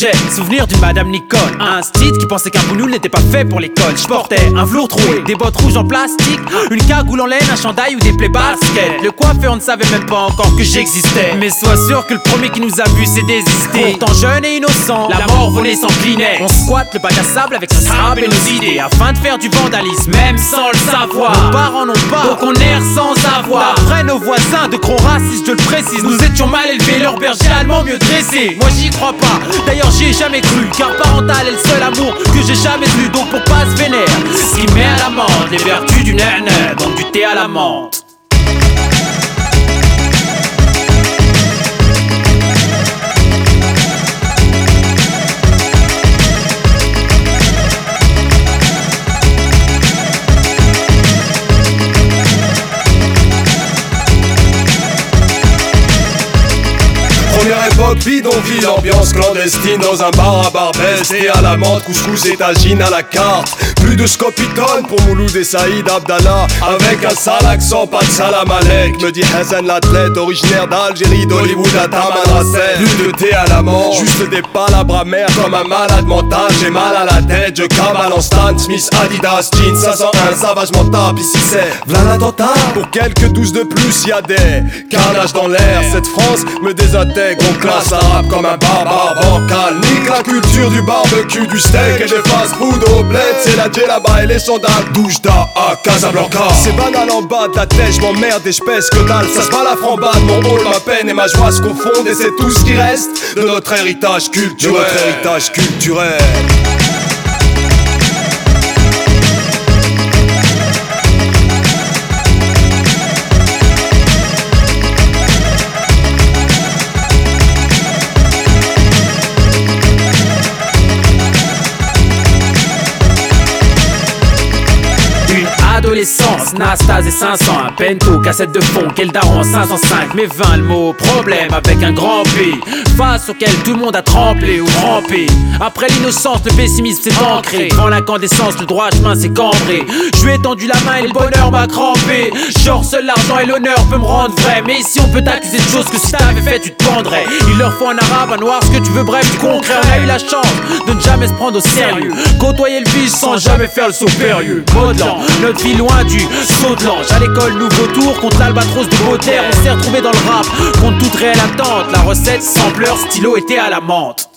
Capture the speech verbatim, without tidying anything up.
J'ai souvenir d'une madame Nicole, un style qui pensait qu'un boulot n'était pas fait pour l'école. Je portais un velours troué, des bottes rouges en plastique, une cagoule en laine, un chandail ou des plaies baskets. Le coiffeur ne savait même pas encore que j'existais, mais sois sûr que le premier qui nous a vu s'est désisté. Pourtant jeune et innocent, la mort volait sans clinet. On squatte le bac à sable avec ce sable et nos idées, afin de faire du vandalisme, même sans le savoir. Nos parents n'ont pas, donc on erre sans avoir. Après nos voisins de gros racistes, je le précise, nous étions mal élevés, leur berger allemand mieux dressé. Moi j'y crois pas, d'ailleurs j'y ai jamais cru, car parental est le seul amour que j'ai jamais eu. Donc pour pas se vénère, ce qui met à l'amende les vertus du nana, donc du thé à la menthe. Première époque bidonville, ambiance clandestine dans un bar à Barbès. Et à la menthe, couscous et tagine à la carte. Plus de scopitone pour Mouloud et Saïd Abdallah, avec un sale accent, pas de salam alek, me dit Hassan l'athlète, originaire d'Algérie, d'Hollywood à Tamanrasset. Plus de thé à la menthe, juste des palabres amères comme un malade mental. J'ai mal à la tête, je cavale en Stan Smith, Adidas, jeans cinq cent un, savagement tape. Ici c'est v'là l'attentat. Pour quelques douze de plus, y'a des carnages dans l'air. Cette France me désintègre, on classe l'arabe comme un barbare bancal. Nique la culture du barbecue, du steak et des fast-food au bled. C'est la là-bas et les sandales Doujda à Casablanca. C'est banal en bas de la tête, j'm'emmerde et j'pèse que dalle. Ça se bat la frambade, mon rôle, ma peine et ma joie se confondent. Et c'est tout ce qui reste de notre héritage culturel. De notre héritage culturel. Adolescence, Nastase et cinq cents, un Pento, cassette de fond, quel daron cinq cent cinq, mais vingt le mot, problème avec un grand P, face auquel tout le monde a tremblé ou trempé. Après l'innocence, le pessimisme s'est ancré, devant l'incandescence, le droit chemin s'est cambré. Je lui ai tendu la main et le bonheur m'a crampé. Genre seul l'argent et l'honneur peut me rendre vrai, mais ici on peut t'accuser de choses que si t'avais fait tu te pendrais. Il leur faut un arabe, un noir, ce que tu veux, bref du concret. On a eu la chance de ne jamais se prendre au sérieux, côtoyer le vice sans jamais faire le saut périlleux. Modelant, notre vie loin du saut de l'ange. À l'école, nouveau tour contre l'albatros de Baudelaire. On s'est retrouvé dans le rap contre toute réelle attente. La recette, sampleur, stylo était à la menthe.